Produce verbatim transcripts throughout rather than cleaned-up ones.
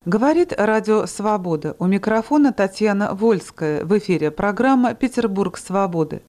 Говорит Радио Свобода. У микрофона Татьяна Вольская. В эфире программа «Петербург свободы».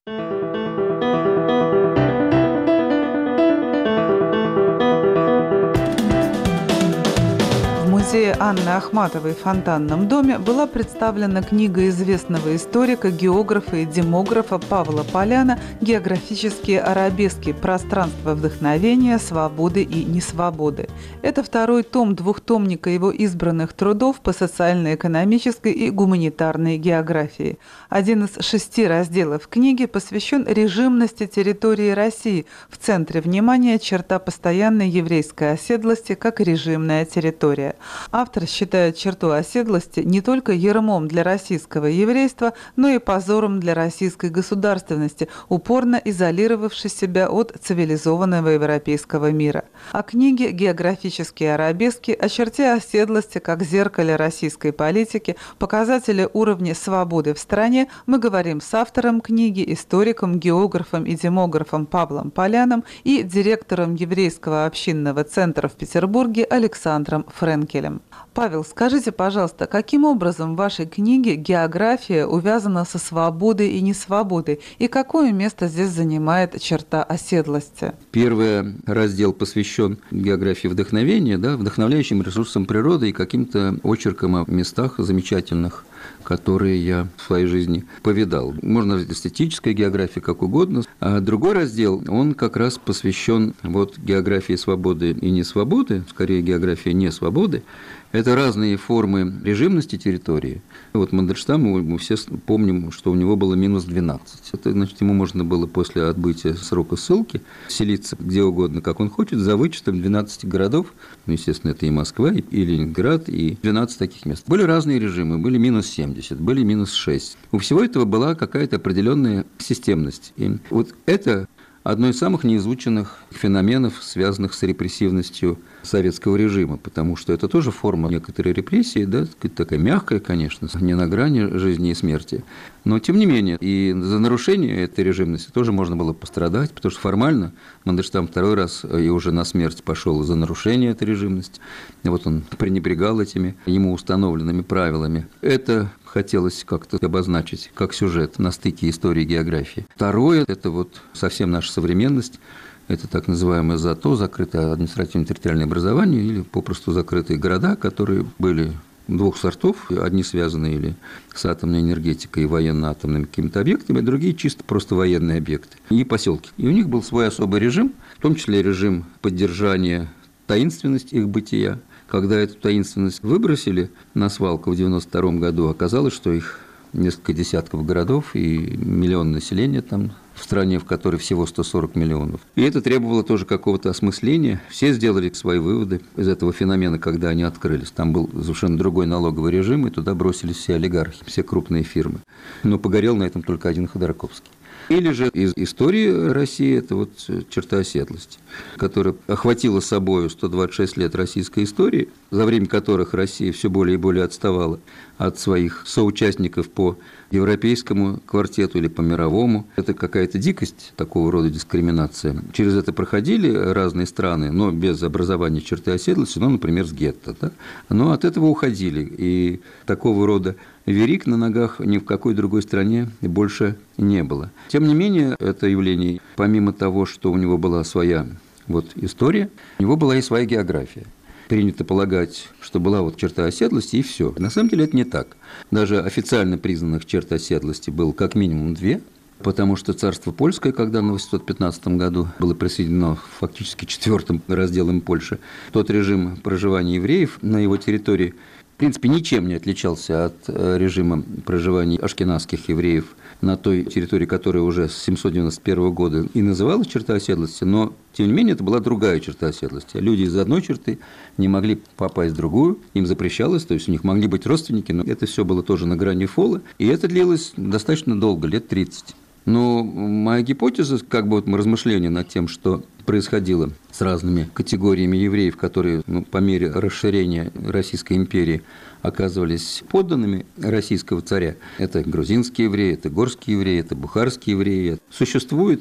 В музее Анны Ахматовой в Фонтанном доме была представлена книга известного историка, географа и демографа Павла Поляна «Географические арабески. Пространство вдохновения, свободы и несвободы». Это второй том двухтомника его избранных трудов по социально-экономической и гуманитарной географии. Один из шести разделов книги посвящен режимности территории России. В центре внимания черта постоянной еврейской оседлости как режимная территория. Автор считает черту оседлости не только ярмом для российского еврейства, но и позором для российской государственности, упорно изолировавшей себя от цивилизованного европейского мира. О книге «Географические арабески», о черте оседлости как зеркале российской политики, показателе уровня свободы в стране мы говорим с автором книги, историком, географом и демографом Павлом Поляном и директором еврейского общинного центра в Петербурге Александром Френкелем. Павел, скажите, пожалуйста, каким образом в вашей книге география увязана со свободой и несвободой, и какое место здесь занимает черта оседлости? Первый раздел посвящен географии вдохновения, да, вдохновляющим ресурсам природы и каким-то очеркам о местах замечательных, которые я в своей жизни повидал. Можно эстетическая география, как угодно. А другой раздел, он как раз посвящен вот географии свободы и несвободы, скорее географии несвободы. Это разные формы режимности территории. Вот Мандельштам, мы все помним, что у него было минус двенадцать. Это, значит, ему можно было после отбытия срока ссылки селиться где угодно, как он хочет, за вычетом двенадцати городов. Ну, естественно, это и Москва, и Ленинград, и двенадцать таких мест. Были разные режимы, были минус семьдесят, были минус шесть. У всего этого была какая-то определенная системность. И вот это одно из самых неизученных феноменов, связанных с репрессивностью советского режима, потому что это тоже форма некоторой репрессии, да, такая мягкая, конечно, не на грани жизни и смерти, но тем не менее, и за нарушение этой режимности тоже можно было пострадать, потому что формально Мандельштам второй раз и уже на смерть пошел за нарушение этой режимности, и вот он пренебрегал этими ему установленными правилами. Это хотелось как-то обозначить как сюжет на стыке истории и географии. Второе – это вот совсем наша современность. Это так называемое ЗАТО, закрытое административно-территориальное образование, или попросту закрытые города, которые были двух сортов. Одни связаны или с атомной энергетикой и военно-атомными какими-то объектами, другие чисто просто военные объекты и поселки. И у них был свой особый режим, в том числе режим поддержания таинственности их бытия. Когда эту таинственность выбросили на свалку в девяносто втором году, оказалось, что их несколько десятков городов и миллион населения там в стране, в которой всего сто сорок миллионов. И это требовало тоже какого-то осмысления. Все сделали свои выводы из этого феномена, когда они открылись. Там был совершенно другой налоговый режим, и туда бросились все олигархи, все крупные фирмы. Но погорел на этом только один Ходорковский. Или же из истории России это вот черта оседлости, которая охватила собой сто двадцать шесть лет российской истории, за время которых Россия все более и более отставала от своих соучастников по европейскому квартету или по мировому. Это какая-то дикость, такого рода дискриминация. Через это проходили разные страны, но без образования черты оседлости, ну, например, с гетто. Да? Но от этого уходили. И такого рода верик на ногах ни в какой другой стране больше не было. Тем не менее, это явление, помимо того, что у него была своя вот история, у него была и своя география. Принято полагать, что была вот черта оседлости, и все. На самом деле это не так. Даже официально признанных черт оседлости было как минимум две, потому что царство польское, когда в восемьсот пятнадцатом году было присоединено фактически четвертым разделом Польши, тот режим проживания евреев на его территории, в принципе, ничем не отличался от режима проживания ашкеназских евреев на той территории, которая уже с семьсот девяносто первого года и называлась черта оседлости, но, тем не менее, это была другая черта оседлости. Люди из одной черты не могли попасть в другую, им запрещалось, то есть у них могли быть родственники, но это все было тоже на грани фола, и это длилось достаточно долго, лет тридцать. Но моя гипотеза, как бы вот размышления над тем, что происходило с разными категориями евреев, которые ну, по мере расширения Российской империи оказывались подданными российского царя. Это грузинские евреи, это горские евреи, это бухарские евреи. Существует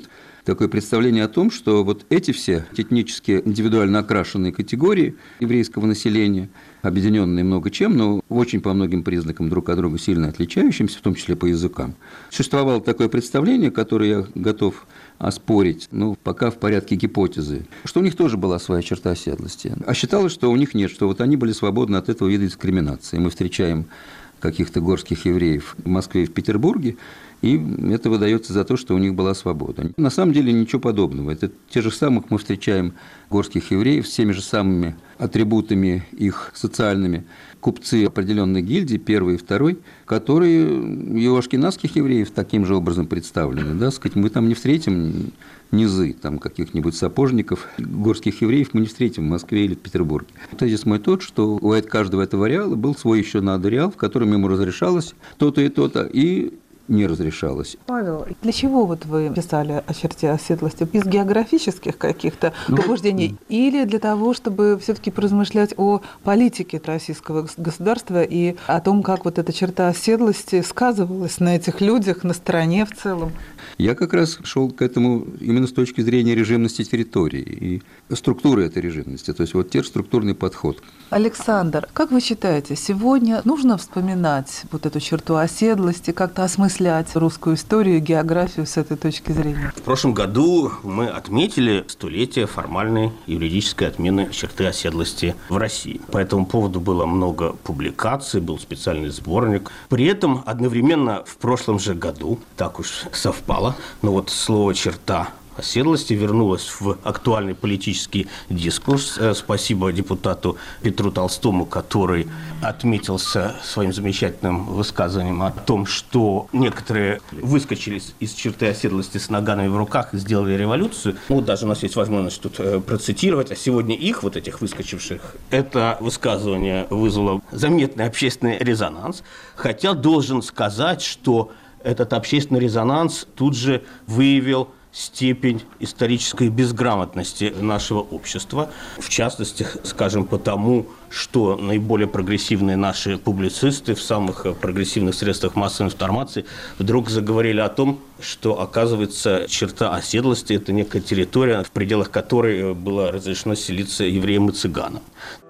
такое представление о том, что вот эти все этнически индивидуально окрашенные категории еврейского населения, объединенные много чем, но очень по многим признакам друг от друга сильно отличающимся, в том числе по языкам. Существовало такое представление, которое я готов оспорить, но пока в порядке гипотезы, что у них тоже была своя черта оседлости. А считалось, что у них нет, что вот они были свободны от этого вида дискриминации. Мы встречаем каких-то горских евреев в Москве и в Петербурге, и это выдается за то, что у них была свобода. На самом деле ничего подобного. Это те же самых мы встречаем горских евреев с теми же самыми атрибутами их социальными. Купцы определенной гильдии, первый и второй, которые и у ашкеназских евреев таким же образом представлены. Да? Сказать, мы там не встретим низы там, каких-нибудь сапожников, горских евреев мы не встретим в Москве или в Петербурге. Тезис мой тот, что у каждого этого ареала был свой еще надо-ареал, в котором ему разрешалось то-то и то-то, и не разрешалось. Павел, для чего вот вы писали о черте оседлости? Из географических каких-то ну, побуждений или для того, чтобы все-таки поразмышлять о политике российского государства и о том, как вот эта черта оседлости сказывалась на этих людях, на стране в целом? Я как раз шел к этому именно с точки зрения режимности территории и структуры этой режимности, то есть вот те структурный подход. Александр, как вы считаете, сегодня нужно вспоминать вот эту черту оседлости, как-то осмыслять русскую историю и географию с этой точки зрения? В прошлом году мы отметили столетие формальной юридической отмены черты оседлости в России. По этому поводу было много публикаций, был специальный сборник. При этом одновременно в прошлом же году, так уж совпало, но вот слово «черта» оседлости вернулась в актуальный политический дискурс. Спасибо депутату Петру Толстому, который отметился своим замечательным высказыванием о том, что некоторые выскочили из черты оседлости с наганами в руках и сделали революцию. Ну, даже у нас есть возможность тут процитировать. А сегодня их, вот этих выскочивших, это высказывание вызвало заметный общественный резонанс. Хотя должен сказать, что этот общественный резонанс тут же выявил степень исторической безграмотности нашего общества. В частности, скажем, потому, что наиболее прогрессивные наши публицисты в самых прогрессивных средствах массовой информации вдруг заговорили о том, что, оказывается, черта оседлости – это некая территория, в пределах которой было разрешено селиться евреям и цыганам.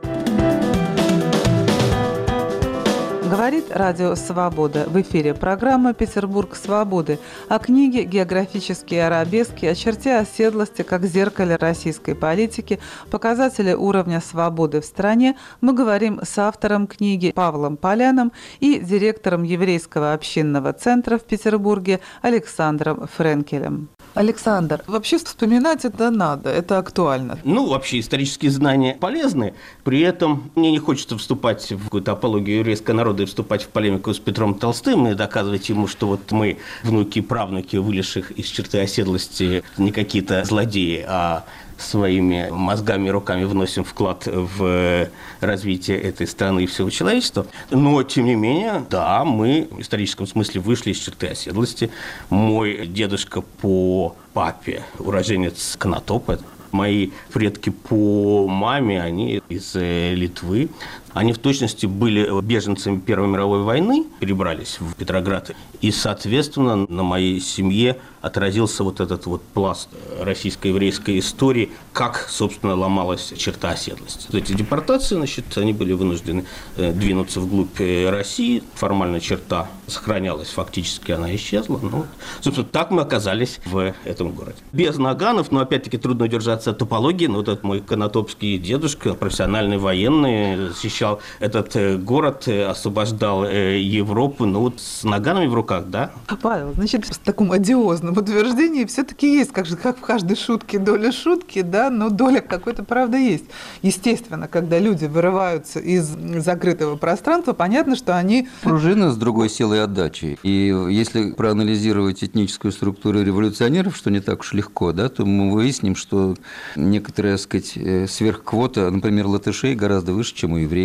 Говорит Радио Свобода. В эфире программа «Петербург свободы» о книге «Географические арабески», о черте оседлости как зеркале российской политики, показателе уровня свободы в стране. Мы говорим с автором книги Павлом Поляном и директором еврейского общинного центра в Петербурге Александром Френкелем. Александр, вообще вспоминать это надо, это актуально. Ну, вообще исторические знания полезны, при этом мне не хочется вступать в какую-то апологию еврейского народа и вступать в полемику с Петром Толстым и доказывать ему, что вот мы, внуки и правнуки, вылезших из черты оседлости, не какие-то злодеи, а своими мозгами и руками вносим вклад в развитие этой страны и всего человечества. Но, тем не менее, да, мы в историческом смысле вышли из черты оседлости. Мой дедушка по папе уроженец Конотопа. Мои предки по маме, они из Литвы. Они в точности были беженцами Первой мировой войны, перебрались в Петроград. И, соответственно, на моей семье отразился вот этот вот пласт российско-еврейской истории, как, собственно, ломалась черта оседлости. Эти депортации, значит, они были вынуждены двинуться вглубь России. Формально черта сохранялась, фактически она исчезла. Ну, собственно, так мы оказались в этом городе. Без наганов, но, опять-таки, трудно удержаться от топологии. Но вот этот мой конотопский дедушка, профессиональный военный, защищал этот город, освобождал Европу, ну вот с наганами в руках, да? Павел, значит, в таком одиозном утверждении все-таки есть, как же, как в каждой шутке доля шутки, да, но доля какой-то правды есть. Естественно, когда люди вырываются из закрытого пространства, понятно, что они... Пружина с другой силой отдачи. И если проанализировать этническую структуру революционеров, что не так уж легко, да, то мы выясним, что некоторая, так сказать, сверхквота, например, латышей гораздо выше, чем у евреев.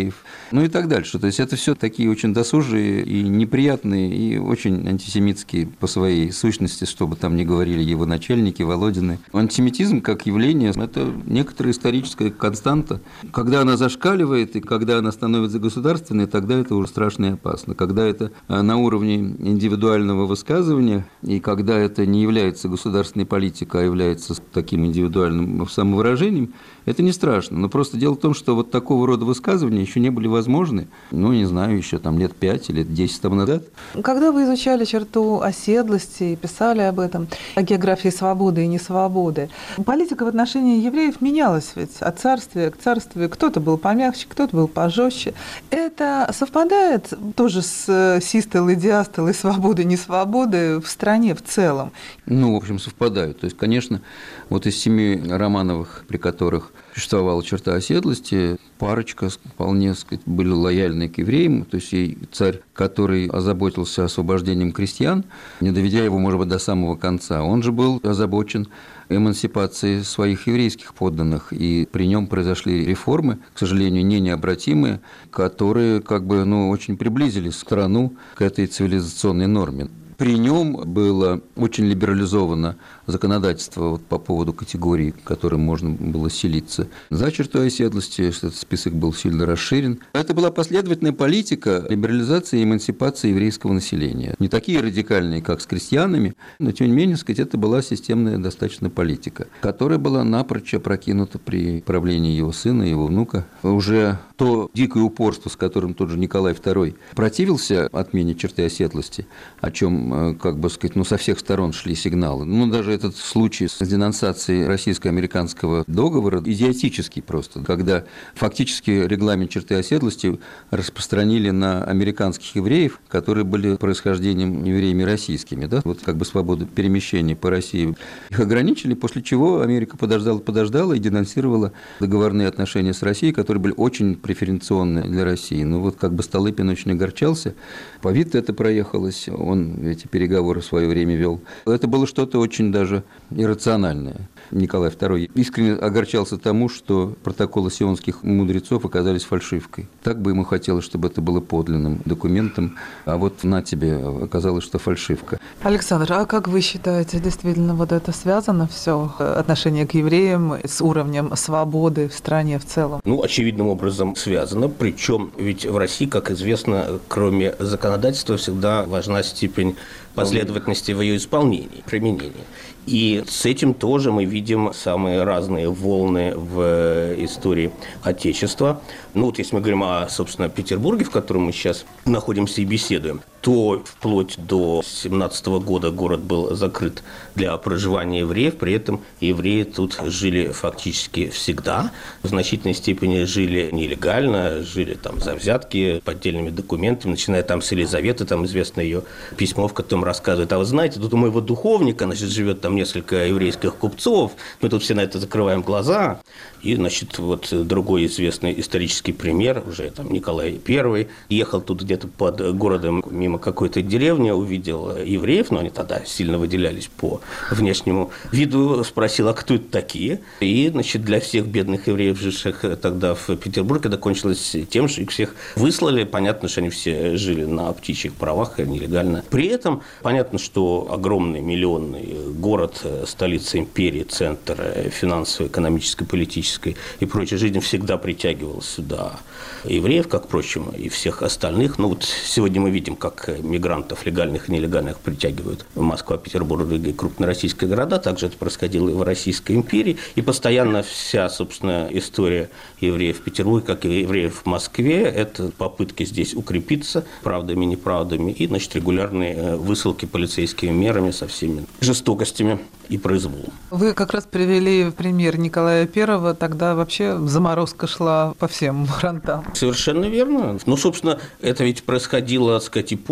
евреев, ну и так дальше. То есть это все такие очень досужие и неприятные, и очень антисемитские по своей сущности, чтобы там не говорили его начальники, Володины. Антисемитизм как явление – это некоторая историческая константа. Когда она зашкаливает и когда она становится государственной, тогда это уже страшно и опасно. Когда это на уровне индивидуального высказывания, и когда это не является государственной политикой, а является таким индивидуальным самовыражением, это не страшно. Но просто дело в том, что вот такого рода высказывания еще не были возможны, ну, не знаю, еще там лет пять или десять тому назад. Когда вы изучали черту оседлости и писали об этом, о географии свободы и несвободы, политика в отношении евреев менялась ведь от царствия к царствию. Кто-то был помягче, кто-то был пожестче. Это совпадает тоже с систолой, диастолой свободы, несвободы в стране в целом? Ну, в общем, совпадают. То есть, конечно, вот из семи Романовых, при которых существовала черта оседлости, парочка вполне, так сказать, были лояльны к евреям, то есть и царь, который озаботился освобождением крестьян, не доведя его, может быть, до самого конца, он же был озабочен эмансипацией своих еврейских подданных, и при нем произошли реформы, к сожалению, не необратимые, которые как бы, ну, очень приблизили страну к этой цивилизационной норме. При нем было очень либерализовано законодательство вот по поводу категорий, которым можно было селиться. За чертой оседлости этот список был сильно расширен. Это была последовательная политика либерализации и эмансипации еврейского населения. Не такие радикальные, как с крестьянами, но тем не менее, сказать, это была системная достаточно политика, которая была напрочь опрокинута при правлении его сына, его внука. Уже то дикое упорство, с которым тот же Николай второй противился отмене черты оседлости, о чем, как бы сказать, ну, со всех сторон шли сигналы. Ну, даже этот случай с денонсацией российско-американского договора идиотический просто, когда фактически регламент черты оседлости распространили на американских евреев, которые были происхождением евреями российскими, да, вот как бы свободу перемещения по России. Их ограничили, после чего Америка подождала-подождала и денонсировала договорные отношения с Россией, которые были очень преференционны для России. Ну вот как бы Столыпин очень огорчался, по Витте это проехалось, он эти переговоры в свое время вел. Это было что-то очень даже иррациональное. Николай второй искренне огорчался тому, что протоколы сионских мудрецов оказались фальшивкой. Так бы ему хотелось, чтобы это было подлинным документом, а вот на тебе оказалось, что фальшивка. Александр, а как вы считаете, действительно вот это связано все, отношение к евреям с уровнем свободы в стране в целом? Ну, очевидным образом связано, причем ведь в России, как известно, кроме законодательства всегда важна степень последовательности в ее исполнении, применении. И с этим тоже мы видим самые разные волны в истории Отечества. Ну вот если мы говорим о, собственно, Петербурге, в котором мы сейчас находимся и беседуем, то вплоть до семнадцатого года город был закрыт для проживания евреев, при этом евреи тут жили фактически всегда, в значительной степени жили нелегально, жили там за взятки, поддельными документами, начиная там с Елизаветы, там известно ее письмо, в котором рассказывает, а вы знаете, тут у моего духовника, значит, живет там несколько еврейских купцов, мы тут все на это закрываем глаза. И, значит, вот другой известный исторический пример, уже там Николай Первый, ехал тут где-то под городом мимо какой-то деревни, увидел евреев, но они тогда сильно выделялись по внешнему виду, спросил, а кто это такие? И, значит, для всех бедных евреев, живших тогда в Петербурге, это кончилось тем, что их всех выслали. Понятно, что они все жили на птичьих правах, нелегально. При этом понятно, что огромный миллионный город, столица империи, центр финансовой, экономической, политической и прочей жизни всегда притягивал сюда евреев, как, впрочем, и всех остальных. Ну вот сегодня мы видим, как мигрантов, легальных и нелегальных, притягивают Москва, Петербург, Рига и крупные российские города. Также это происходило и в Российской империи. И постоянно вся, собственно, история евреев в Петербурге, как и евреев в Москве, это попытки здесь укрепиться правдами, неправдами и, значит, регулярные высылки полицейскими мерами со всеми жестокостями и произволом. Вы как раз привели пример Николая Первого, тогда вообще заморозка шла по всем фронтам. Совершенно верно. Ну, собственно, это ведь происходило, так сказать, и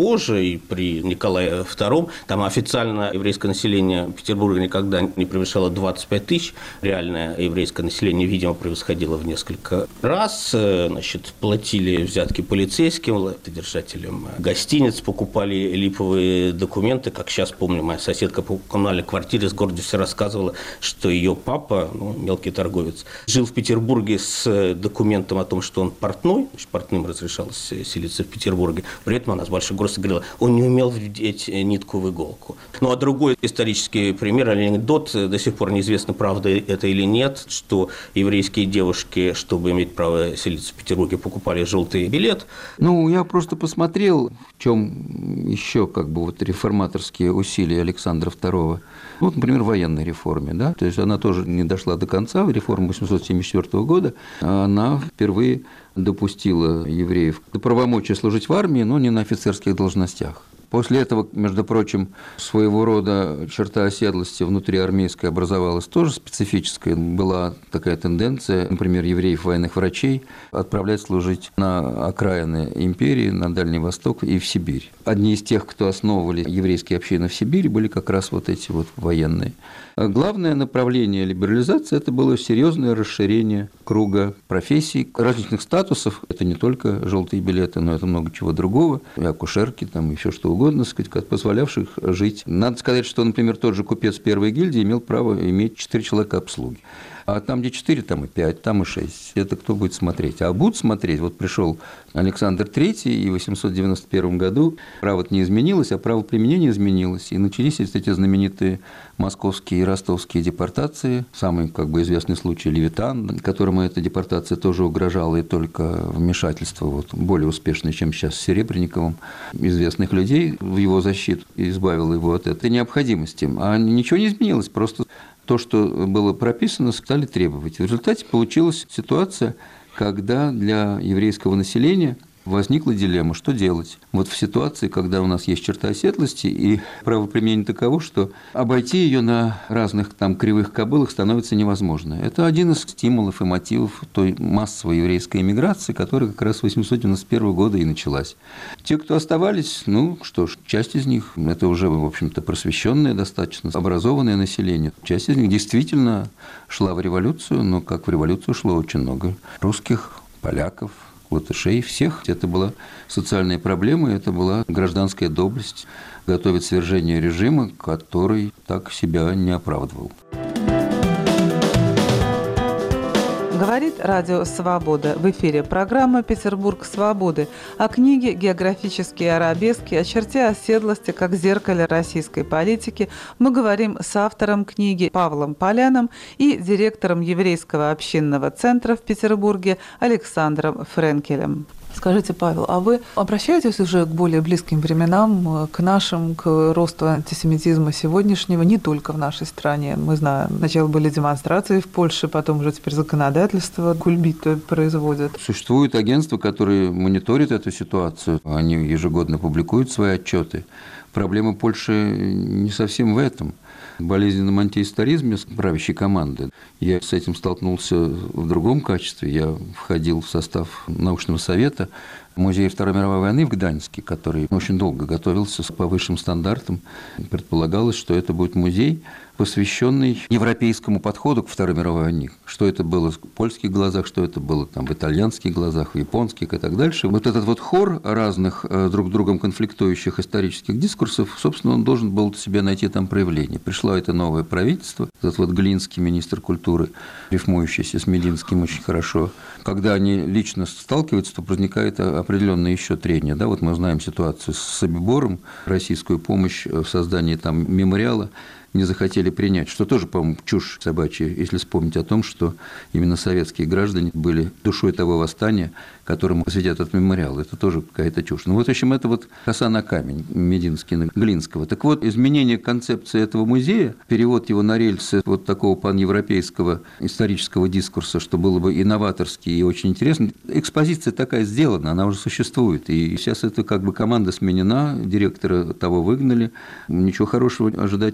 позже, и при Николае втором. Там официально еврейское население Петербурга никогда не превышало двадцать пять тысяч. Реальное еврейское население, видимо, превосходило в несколько раз. Значит, платили взятки полицейским, держателям гостиниц, покупали липовые документы. Как сейчас помню, моя соседка по коммунальной квартире с гордостью рассказывала, что ее папа, ну, мелкий торговец, жил в Петербурге с документом о том, что он портной, портным разрешалось селиться в Петербурге. При этом она с большой гордостью говорила, он не умел вдеть нитку в иголку. Ну, а другой исторический пример, анекдот, до сих пор неизвестно, правда это или нет, что еврейские девушки, чтобы иметь право селиться в Петербурге, покупали желтый билет. Ну, я просто посмотрел, в чем еще как бы вот реформаторские усилия Александра второго. Вот, например, в военной реформе, да, то есть она тоже не дошла до конца, реформа восемьсот семьдесят четвёртого года, она впервые допустила евреев до правомочия служить в армии, но не на офицерских должностях. После этого, между прочим, своего рода черта оседлости внутри армейской образовалась тоже специфическая. Была такая тенденция, например, евреев военных врачей отправлять служить на окраины империи, на Дальний Восток и в Сибирь. Одни из тех, кто основывали еврейские общины в Сибири, были как раз вот эти вот военные. Главное направление либерализации – это было серьезное расширение круга профессий, различных статусов. Это не только желтые билеты, но это много чего другого, и акушерки, там, и все что угодно, сказать, позволявших жить. Надо сказать, что, например, тот же купец первой гильдии имел право иметь четыре человека обслуги. А там, где четыре, там и пять, там и шесть. Это кто будет смотреть? А будут смотреть, вот пришел Александр третий, и в восемьсот девяносто первом году право не изменилось, а право применения изменилось. И начались эти знаменитые московские и ростовские депортации. Самый как бы известный случай Левитан, которому эта депортация тоже угрожала, и только вмешательство вот, более успешное, чем сейчас с Серебренниковым, известных людей в его защиту избавило его от этой необходимости. А ничего не изменилось, просто то, что было прописано, стали требовать. В результате получилась ситуация, когда для еврейского населения возникла дилемма, что делать. Вот в ситуации, когда у нас есть черта оседлости, и правоприменение таково, что обойти ее на разных там кривых кобылах становится невозможно. Это один из стимулов и мотивов той массовой еврейской эмиграции, которая как раз с восемьсот девяносто первого года и началась. Те, кто оставались, ну что ж, часть из них, это уже, в общем-то, просвещенное, достаточно образованное население. Часть из них действительно шла в революцию, но как в революцию шло очень много русских, поляков, латышей, всех. Это была социальная проблема, это была гражданская доблесть готовить свержение режима, который так себя не оправдывал. Говорит Радио Свобода. В эфире программа «Петербург свободы» о книге «Географические арабески», о черте оседлости как зеркале российской политики. Мы говорим с автором книги Павлом Поляном и директором еврейского общинного центра в Петербурге Александром Френкелем. Скажите, Павел, а вы обращаетесь уже к более близким временам, к нашим, к росту антисемитизма сегодняшнего, не только в нашей стране? Мы знаем, сначала были демонстрации в Польше, потом уже теперь законодательство кульбиты производят. Существуют агентства, которые мониторят эту ситуацию, они ежегодно публикуют свои отчеты. Проблема Польши не совсем в этом. В болезненном антиисторизме правящей команды я с этим столкнулся в другом качестве. Я входил в состав научного совета Музея Второй мировой войны в Гданьске, который очень долго готовился по высшим стандартам. Предполагалось, что это будет музей, посвященный европейскому подходу к Второй мировой войне. Что это было в польских глазах, что это было там, в итальянских глазах, в японских и так дальше. Вот этот вот хор разных друг с другом конфликтующих исторических дискурсов, собственно, он должен был себе найти там проявление. Пришло это новое правительство, этот вот Глинский, министр культуры, рифмующийся с Мединским очень хорошо. Когда они лично сталкиваются, то возникает определенное еще трение. Да? Вот мы знаем ситуацию с Собибором, российскую помощь в создании там мемориала не захотели принять, что тоже, по-моему, чушь собачья, если вспомнить о том, что именно советские граждане были душой того восстания, которому посвятят этот мемориал. Это тоже какая-то чушь. Ну вот, в общем, это вот коса на камень Мединского, Глинского. Так вот, изменение концепции этого музея, перевод его на рельсы вот такого паневропейского исторического дискурса, что было бы и новаторски, и очень интересно. Экспозиция такая сделана, она уже существует. И сейчас это как бы команда сменена, директора того выгнали, ничего хорошего ожидать не приходится.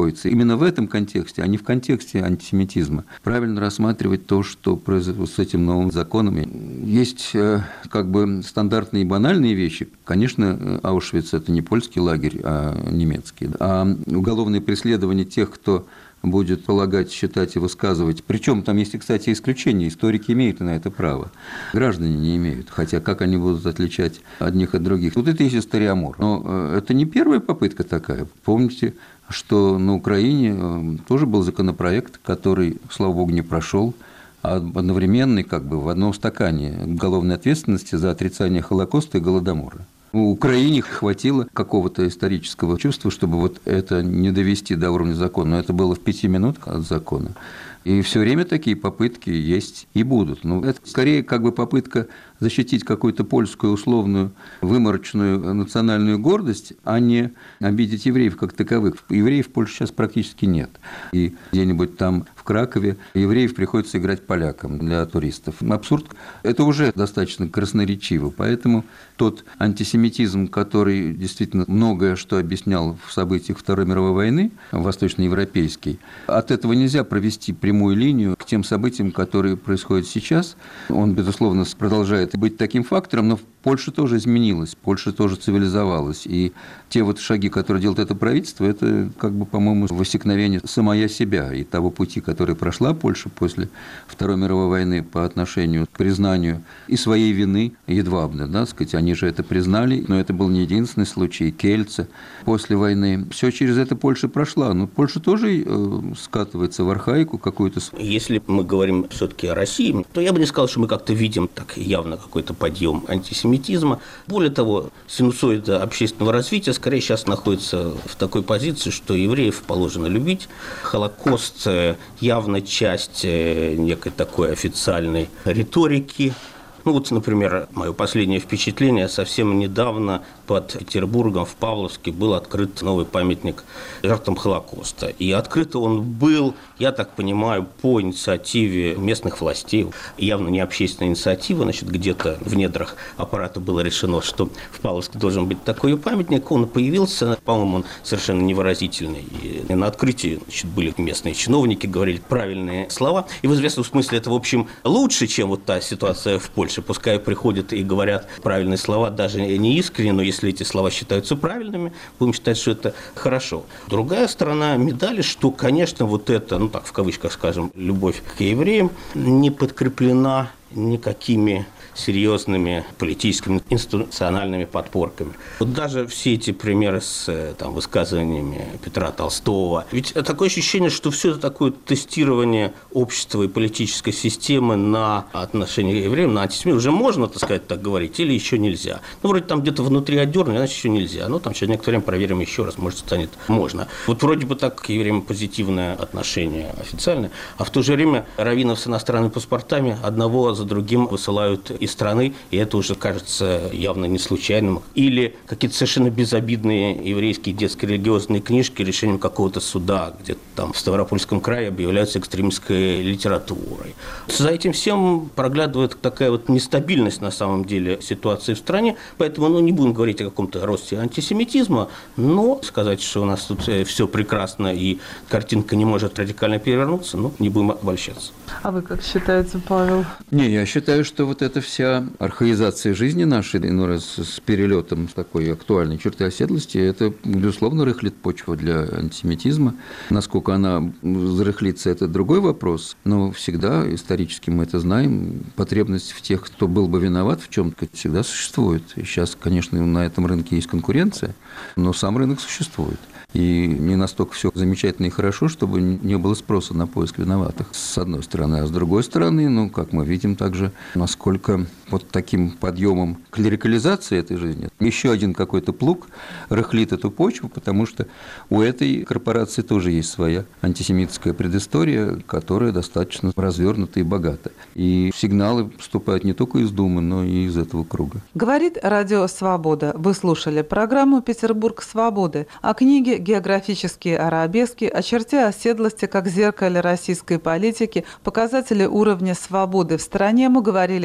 находится именно в этом контексте, а не в контексте антисемитизма. Правильно рассматривать то, что произошло с этим новым законом. Есть как бы стандартные и банальные вещи. Конечно, Аушвиц – это не польский лагерь, а немецкий. А уголовное преследование тех, кто будет полагать, считать и высказывать. Причем там есть, кстати, исключения. Историки имеют на это право. Граждане не имеют. Хотя как они будут отличать одних от других? Вот это есть историомор. Но это не первая попытка такая. Помните, что на Украине тоже был законопроект, который, слава богу, не прошел, а одновременный, как бы в одном стакане, уголовной ответственности за отрицание Холокоста и Голодомора. У Украине хватило какого-то исторического чувства, чтобы вот это не довести до уровня закона. Но это было в пяти минутах от закона. И все время такие попытки есть и будут. Но это скорее как бы попытка защитить какую-то польскую условную выморочную национальную гордость, а не обидеть евреев как таковых. Евреев в Польше сейчас практически нет. И где-нибудь там в Кракове евреев приходится играть полякам для туристов. Абсурд. Это уже достаточно красноречиво. Поэтому тот антисемитизм, который действительно многое что объяснял в событиях Второй мировой войны, восточноевропейский, от этого нельзя провести прямую линию к тем событиям, которые происходят сейчас. Он, безусловно, продолжает быть таким фактором, но Польша тоже изменилась, Польша тоже цивилизовалась. И те вот шаги, которые делает это правительство, это, как бы, по-моему, воссекновение самая себя и того пути, который прошла Польша после Второй мировой войны по отношению к признанию и своей вины едвабно, да, сказать, они же это признали, но это был не единственный случай, Кельце после войны. Все через это Польша прошла, но Польша тоже э, скатывается в архаику какую-то. Если мы говорим все-таки о России, то я бы не сказал, что мы как-то видим так явно какой-то подъем антисемитизма. Более того, синусоида общественного развития скорее сейчас находится в такой позиции, что евреев положено любить. Холокост явно часть некой такой официальной риторики. Ну вот, например, мое последнее впечатление: совсем недавно под Петербургом в Павловске был открыт новый памятник жертвам Холокоста. И открыт он был, я так понимаю, по инициативе местных властей. Явно не общественная инициатива, значит, где-то в недрах аппарата было решено, что в Павловске должен быть такой памятник. Он появился, по-моему, он совершенно невыразительный. И на открытии, значит, были местные чиновники, говорили правильные слова. И в известном смысле это, в общем, лучше, чем вот та ситуация в Польше. Пускай приходят и говорят правильные слова, даже не искренне, но если эти слова считаются правильными, будем считать, что это хорошо. Другая сторона медали, что, конечно, вот это, ну так в кавычках скажем, любовь к евреям не подкреплена никакими серьезными политическими, институциональными подпорками. Вот даже все эти примеры с там, высказываниями Петра Толстого. Ведь такое ощущение, что все это такое тестирование общества и политической системы на отношение к евреям, на антисемитизм. Уже можно, так сказать, так говорить, или еще нельзя. Ну, вроде там где-то внутри отдернули, значит, еще нельзя. Ну, там через некоторое время проверим еще раз, может, станет можно. Вот вроде бы так к евреям позитивное отношение официальное, а в то же время раввинов с иностранными паспортами одного за другим высылают из страны, и это уже кажется явно не случайным. Или какие-то совершенно безобидные еврейские детские религиозные книжки решением какого-то суда, где-то там в Ставропольском крае объявляются экстремистской литературой. За этим всем проглядывает такая вот нестабильность на самом деле ситуации в стране, поэтому ну, не будем говорить о каком-то росте антисемитизма, но сказать, что у нас тут все прекрасно и картинка не может радикально перевернуться, ну, не будем обольщаться. А вы как считаете, Павел? Не, я считаю, что вот эта вся архаизация жизни нашей, иной раз с перелетом с такой актуальной черты оседлости, это, безусловно, рыхлит почву для антисемитизма. Насколько она зарыхлится, это другой вопрос, но всегда, исторически мы это знаем, потребность в тех, кто был бы виноват в чем-то, всегда существует. И сейчас, конечно, на этом рынке есть конкуренция, но сам рынок существует. И не настолько все замечательно и хорошо, чтобы не было спроса на поиск виноватых, с одной стороны. А с другой стороны, ну, как мы видим также, насколько вот таким подъемом клерикализации этой жизни еще один какой-то плуг рыхлит эту почву, потому что у этой корпорации тоже есть своя антисемитская предыстория, которая достаточно развернута и богата. И сигналы поступают не только из Думы, но и из этого круга. Говорит Радио Свобода. Вы слушали программу «Петербург свободы» о книге «Географические арабески», о черте оседлости как зеркале российской политики, показатели уровня свободы в стране. Мы говорили с автором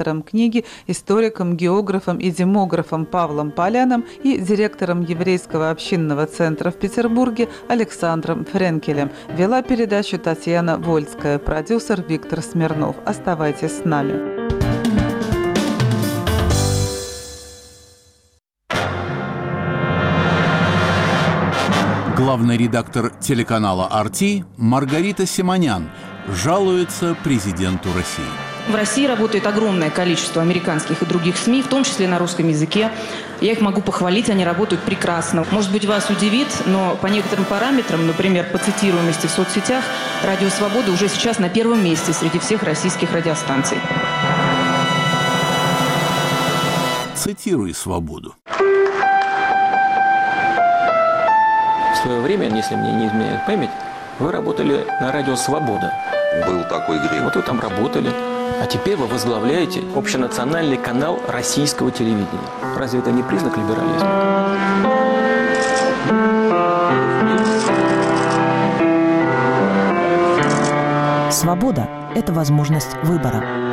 автором книги, историком, географом и демографом Павлом Поляном и директором Еврейского общинного центра в Петербурге Александром Френкелем. Вела передачу Татьяна Вольская, продюсер Виктор Смирнов. Оставайтесь с нами. Главный редактор телеканала ар ти Маргарита Симонян жалуется президенту России. В России работает огромное количество американских и других СМИ, в том числе на русском языке. Я их могу похвалить, они работают прекрасно. Может быть, вас удивит, но по некоторым параметрам, например, по цитируемости в соцсетях, «Радио Свобода» уже сейчас на первом месте среди всех российских радиостанций. Цитируй «Свободу». В свое время, если мне не изменяет память, вы работали на радио «Свобода». Был такой грех. Вот вы там работали. А теперь вы возглавляете общенациональный канал российского телевидения. Разве это не признак либерализма? Свобода – это возможность выбора.